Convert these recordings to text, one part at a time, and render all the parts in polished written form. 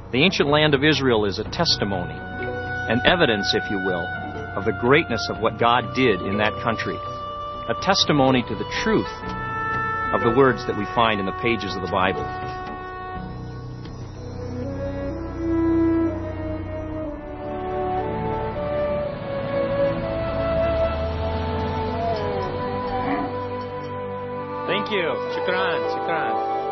The ancient land of Israel is a testimony, an evidence, if you will, of the greatness of what God did in that country. A testimony to the truth of the words that we find in the pages of the Bible. Thank you. Shukran, shukran.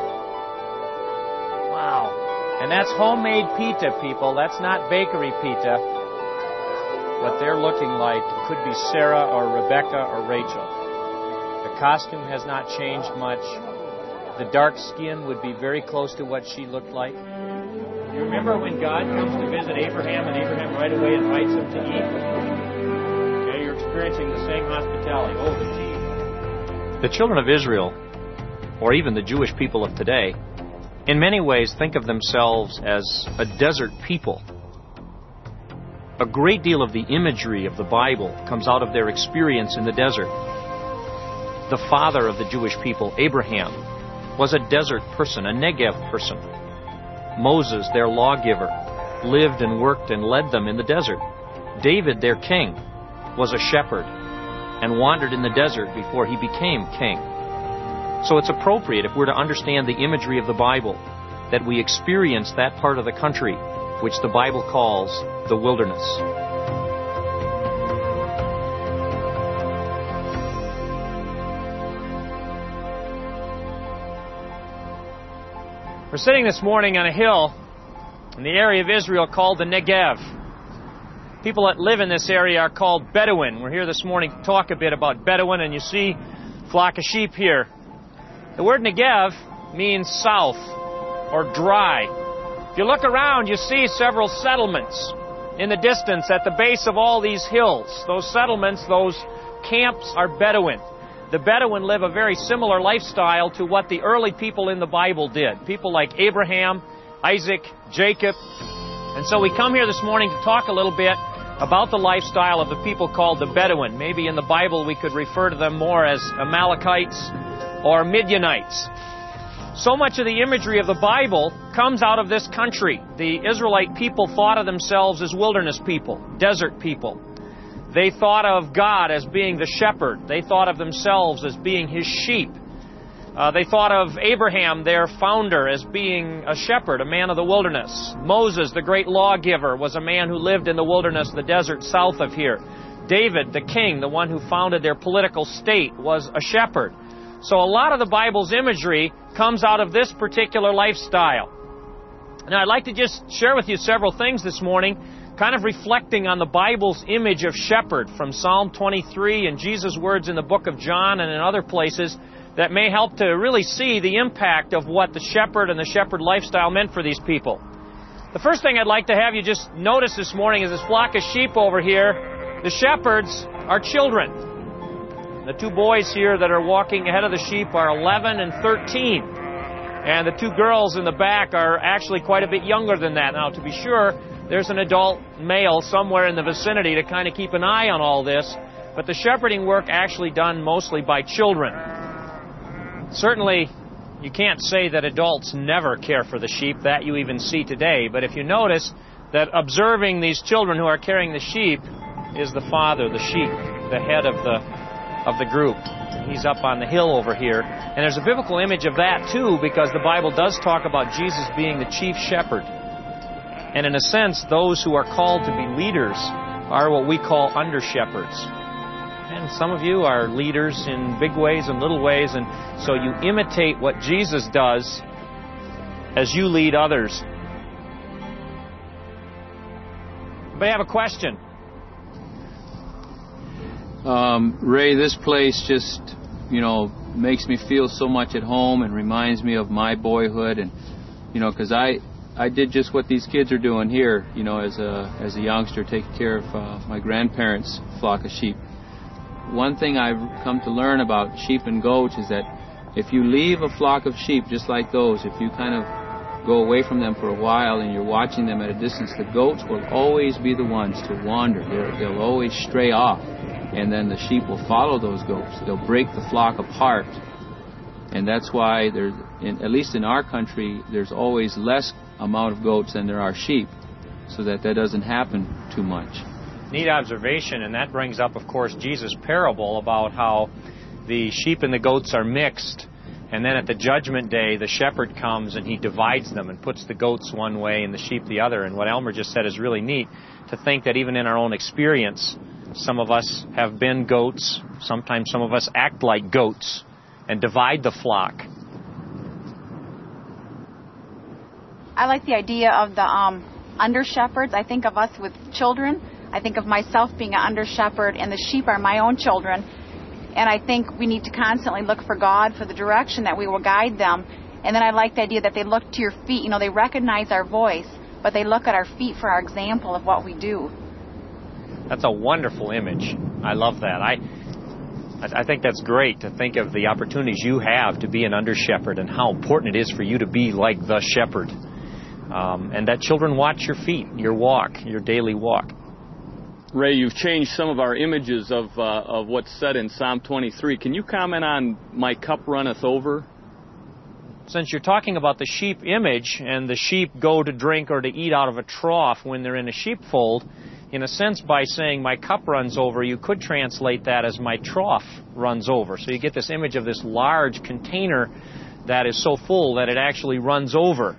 Wow. And that's homemade pita, people. That's not bakery pita. What they're looking like could be Sarah or Rebecca or Rachel. The costume has not changed much. The dark skin would be very close to what she looked like. You remember when God comes to visit Abraham, and Abraham right away invites him to eat? Okay, you're experiencing the same hospitality. Oh, the tea. The children of Israel, or even the Jewish people of today, in many ways think of themselves as a desert people. A great deal of the imagery of the Bible comes out of their experience in the desert. The father of the Jewish people, Abraham, was a desert person, a Negev person. Moses, their lawgiver, lived and worked and led them in the desert. David, their king, was a shepherd and wandered in the desert before he became king. So it's appropriate, if we're to understand the imagery of the Bible, that we experience that part of the country which the Bible calls the wilderness. We're sitting this morning on a hill in the area of Israel called the Negev. People that live in this area are called Bedouin. We're here this morning to talk a bit about Bedouin, and you see a flock of sheep here. The word Negev means south or dry. If you look around, you see several settlements in the distance at the base of all these hills. Those settlements, those camps are Bedouin. The Bedouin live a very similar lifestyle to what the early people in the Bible did. People like Abraham, Isaac, Jacob. And so we come here this morning to talk a little bit about the lifestyle of the people called the Bedouin. Maybe in the Bible we could refer to them more as Amalekites or Midianites. So much of the imagery of the Bible comes out of this country. The Israelite people thought of themselves as wilderness people, desert people. They thought of God as being the shepherd. They thought of themselves as being His sheep. They thought of Abraham, their founder, as being a shepherd, a man of the wilderness. Moses, the great lawgiver, was a man who lived in the wilderness, the desert south of here. David, the king, the one who founded their political state, was a shepherd. So a lot of the Bible's imagery comes out of this particular lifestyle. Now, I'd like to just share with you several things this morning, kind of reflecting on the Bible's image of shepherd from Psalm 23 and Jesus' words in the book of John and in other places that may help to really see the impact of what the shepherd and the shepherd lifestyle meant for these people. The first thing I'd like to have you just notice this morning is this flock of sheep over here. The shepherds are children. The two boys here that are walking ahead of the sheep are 11 and 13. And the two girls in the back are actually quite a bit younger than that. Now, to be sure, there's an adult male somewhere in the vicinity to kind of keep an eye on all this. But the shepherding work actually done mostly by children. Certainly, you can't say that adults never care for the sheep. That you even see today. But if you notice that observing these children who are carrying the sheep is the father, the sheep, the head of the group. He's up on the hill over here. And there's a biblical image of that too, because the Bible does talk about Jesus being the chief shepherd. And in a sense, those who are called to be leaders are what we call under-shepherds. And some of you are leaders in big ways and little ways, and so you imitate what Jesus does as you lead others. But I have a question. Ray, this place just, makes me feel so much at home and reminds me of my boyhood, and, because I did just what these kids are doing here, as a youngster, taking care of my grandparents' flock of sheep. One thing I've come to learn about sheep and goats is that if you leave a flock of sheep just like those, if you kind of go away from them for a while and you're watching them at a distance, the goats will always be the ones to wander. They'll always stray off, and then the sheep will follow those goats. They'll break the flock apart, and that's why at least in our country, there's always less amount of goats than there are sheep, so that doesn't happen too much. Neat observation, and that brings up, of course, Jesus' parable about how the sheep and the goats are mixed, and then at the judgment day, the shepherd comes and he divides them and puts the goats one way and the sheep the other. And what Elmer just said is really neat, to think that even in our own experience, some of us have been goats, sometimes some of us act like goats and divide the flock. I like the idea of the under-shepherds. I think of us with children. I think of myself being an under-shepherd, and the sheep are my own children. And I think we need to constantly look for God for the direction that we will guide them. And then I like the idea that they look to your feet. You know, they recognize our voice, but they look at our feet for our example of what we do. That's a wonderful image. I love that. I think that's great to think of the opportunities you have to be an under-shepherd and how important it is for you to be like the shepherd. And that children watch your feet, your walk, your daily walk. Ray, you've changed some of our images of what's said in Psalm 23. Can you comment on "My cup runneth over"? Since you're talking about the sheep image, and the sheep go to drink or to eat out of a trough when they're in a sheepfold, in a sense, by saying "my cup runs over," you could translate that as "my trough runs over." So you get this image of this large container that is so full that it actually runs over.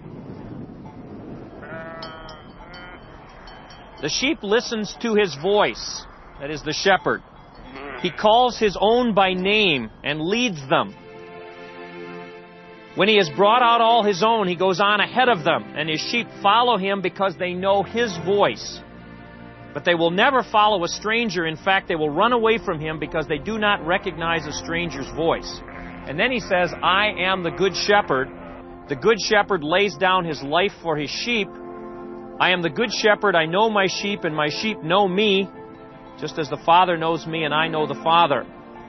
The sheep listens to his voice, that is the shepherd. He calls his own by name and leads them. When he has brought out all his own, he goes on ahead of them, and his sheep follow him because they know his voice. But they will never follow a stranger. In fact, they will run away from him because they do not recognize a stranger's voice. And then he says, "I am the good shepherd. The good shepherd lays down his life for his sheep. I am the good shepherd, I know my sheep, and my sheep know me, just as the Father knows me and I know the Father.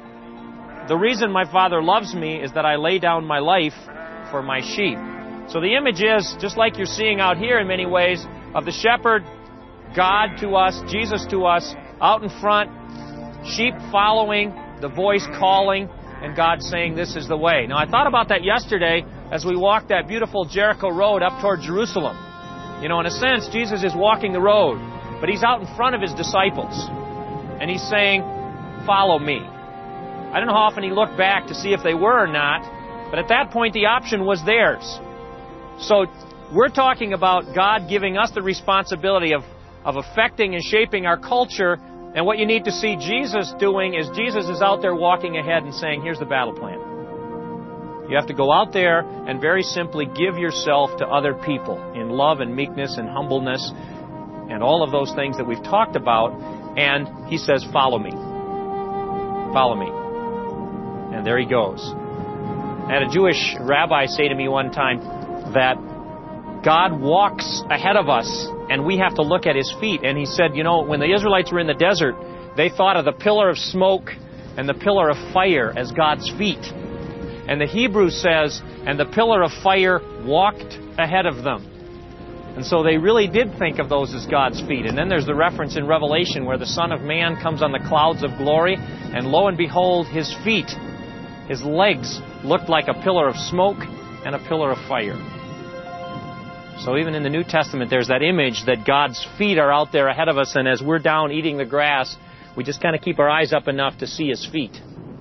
The reason my Father loves me is that I lay down my life for my sheep." So the image is, just like you're seeing out here in many ways, of the shepherd, God to us, Jesus to us, out in front, sheep following, the voice calling, and God saying, "This is the way." Now, I thought about that yesterday as we walked that beautiful Jericho road up toward Jerusalem. You know, in a sense, Jesus is walking the road, but he's out in front of his disciples, and he's saying, "Follow me." I don't know how often he looked back to see if they were or not, but at that point the option was theirs. So we're talking about God giving us the responsibility of affecting and shaping our culture, and what you need to see Jesus doing is Jesus is out there walking ahead and saying, "Here's the battle plan." You have to go out there and very simply give yourself to other people in love and meekness and humbleness and all of those things that we've talked about. And he says, "Follow me. Follow me." And there he goes. I had a Jewish rabbi say to me one time that God walks ahead of us and we have to look at his feet. And he said, you know, when the Israelites were in the desert, they thought of the pillar of smoke and the pillar of fire as God's feet. And the Hebrew says, "And the pillar of fire walked ahead of them." And so they really did think of those as God's feet. And then there's the reference in Revelation where the Son of Man comes on the clouds of glory, and lo and behold, his feet, his legs, looked like a pillar of smoke and a pillar of fire. So even in the New Testament, there's that image that God's feet are out there ahead of us, and as we're down eating the grass, we just kind of keep our eyes up enough to see his feet.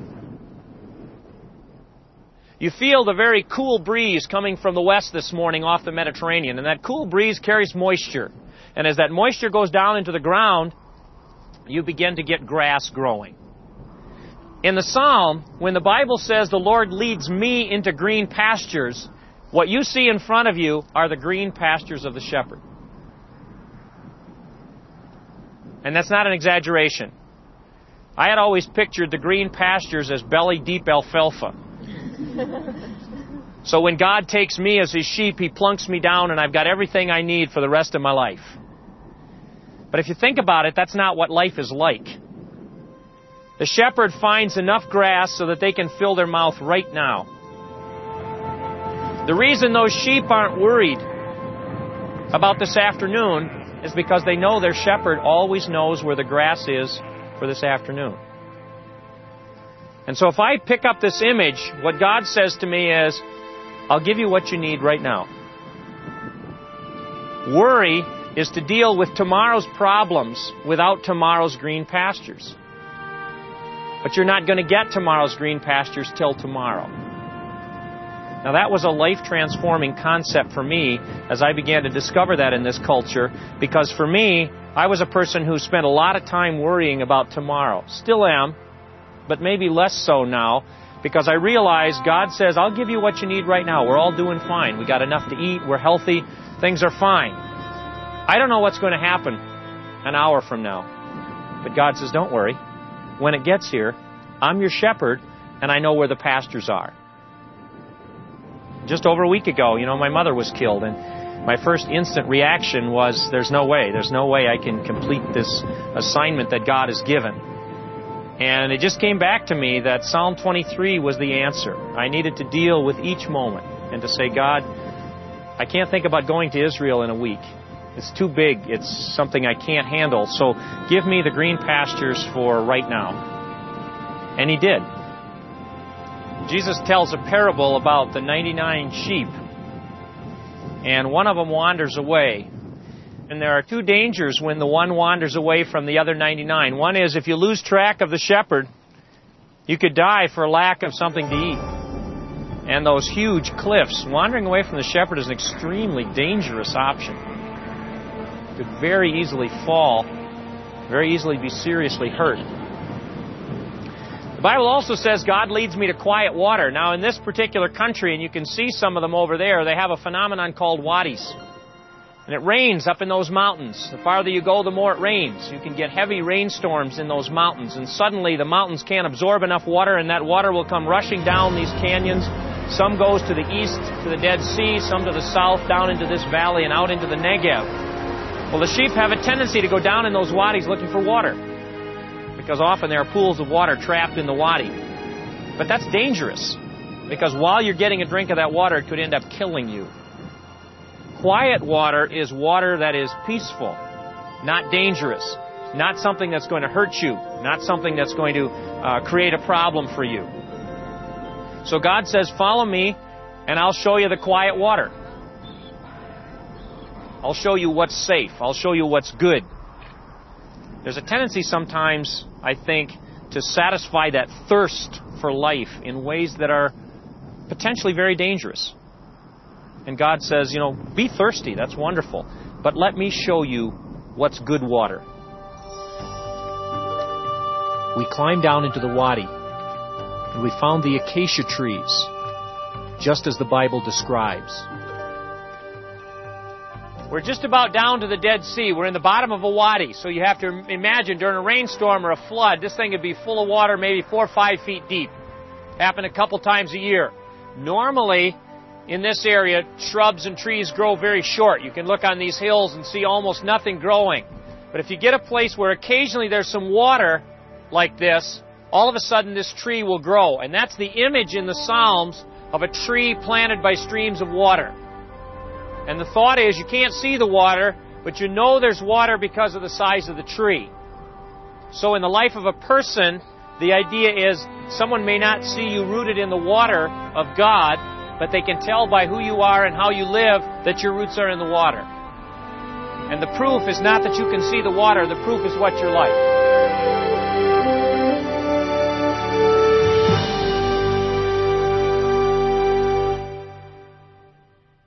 You feel the very cool breeze coming from the west this morning off the Mediterranean, and that cool breeze carries moisture. And as that moisture goes down into the ground, you begin to get grass growing. In the Psalm, when the Bible says the Lord leads me into green pastures, what you see in front of you are the green pastures of the shepherd. And that's not an exaggeration. I had always pictured the green pastures as belly-deep alfalfa. So when God takes me as his sheep, he plunks me down and I've got everything I need for the rest of my life. But if you think about it, that's not what life is like. The shepherd finds enough grass so that they can fill their mouth right now. The reason those sheep aren't worried about this afternoon is because they know their shepherd always knows where the grass is for this afternoon. And so if I pick up this image, what God says to me is, I'll give you what you need right now. Worry is to deal with tomorrow's problems without tomorrow's green pastures. But you're not going to get tomorrow's green pastures till tomorrow. Now that was a life-transforming concept for me as I began to discover that in this culture, because for me, I was a person who spent a lot of time worrying about tomorrow. Still am, but maybe less so now, because I realized God says, I'll give you what you need right now. We're all doing fine. We got enough to eat. We're healthy. Things are fine. I don't know what's going to happen an hour from now. But God says, don't worry. When it gets here, I'm your shepherd, and I know where the pastures are. Just over a week ago, my mother was killed, and my first instant reaction was, there's no way I can complete this assignment that God has given. And it just came back to me that Psalm 23 was the answer. I needed to deal with each moment and to say, God, I can't think about going to Israel in a week. It's too big. It's something I can't handle. So give me the green pastures for right now. And He did. Jesus tells a parable about the 99 sheep. And one of them wanders away. And there are two dangers when the one wanders away from the other 99. One is if you lose track of the shepherd, you could die for lack of something to eat. And those huge cliffs, wandering away from the shepherd is an extremely dangerous option. You could very easily fall, very easily be seriously hurt. The Bible also says God leads me to quiet water. Now in this particular country, and you can see some of them over there, they have a phenomenon called wadis. And it rains up in those mountains. The farther you go, the more it rains. You can get heavy rainstorms in those mountains. And suddenly the mountains can't absorb enough water, and that water will come rushing down these canyons. Some goes to the east, to the Dead Sea. Some to the south, down into this valley and out into the Negev. Well, the sheep have a tendency to go down in those wadis looking for water, because often there are pools of water trapped in the wadi. But that's dangerous, because while you're getting a drink of that water, it could end up killing you. Quiet water is water that is peaceful, not dangerous, not something that's going to hurt you, not something that's going to create a problem for you. So God says, follow me, and I'll show you the quiet water. I'll show you what's safe. I'll show you what's good. There's a tendency sometimes, I think, to satisfy that thirst for life in ways that are potentially very dangerous. And God says, be thirsty, that's wonderful, but let me show you what's good water. We climbed down into the wadi, and we found the acacia trees, just as the Bible describes. We're just about down to the Dead Sea. We're in the bottom of a wadi, so you have to imagine during a rainstorm or a flood, this thing would be full of water, maybe 4 or 5 feet deep. Happen a couple times a year. Normally, in this area, shrubs and trees grow very short. You can look on these hills and see almost nothing growing. But if you get a place where occasionally there's some water like this, all of a sudden this tree will grow. And that's the image in the Psalms of a tree planted by streams of water. And the thought is, you can't see the water, but you know there's water because of the size of the tree. So in the life of a person, the idea is someone may not see you rooted in the water of God, but they can tell by who you are and how you live that your roots are in the water. And the proof is not that you can see the water, the proof is what you're like.